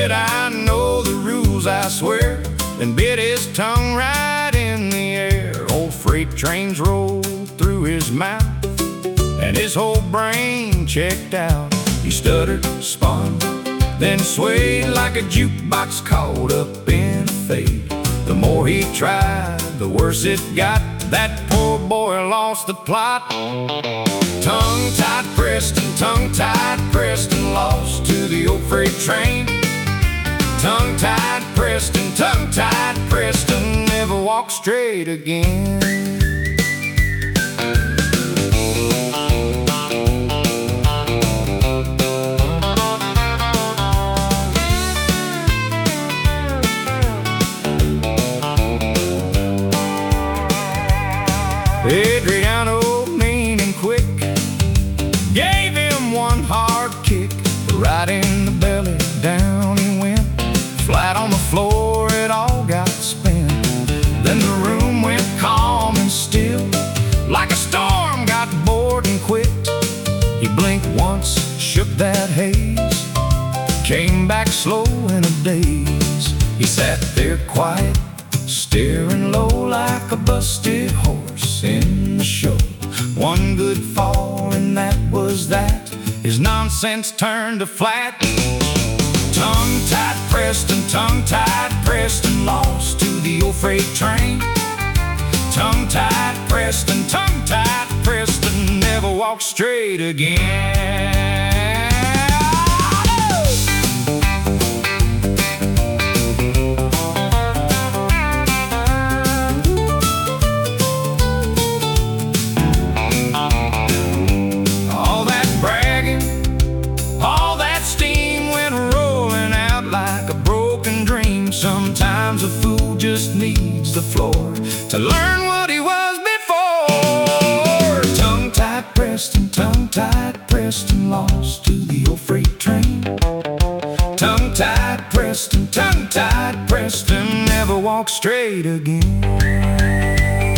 said, I know the rules, I swear, then bit his tongue right in the air. Old freight trains rolled through his mouth, and his whole brain checked out. He stuttered, spun, then swayed like a jukebox caught up in a fade. The more he tried, the worse it got. That poor boy lost the plot. Tongue-tied Preston lost to the old freight train. Tongue-tied Preston never walked straight again. Adriano, mean and quick, gave him one hard kick right in the belly. Down he went, flat on the floor, it all got spent. Then the room went calm and still, like a storm got bored and quit. He blinked once, shook that haze, came back slow in a daze. He sat there quiet, staring low like a busted horse in the show. One good fall and that was that. His nonsense turned to flat. Tongue-tied Preston lost to the old freight train. Tongue-tied Preston never walked straight again. Sometimes a fool just needs the floor to learn what he was before. Tongue-tied Preston lost to the old freight train. Tongue-tied Preston never walked straight again.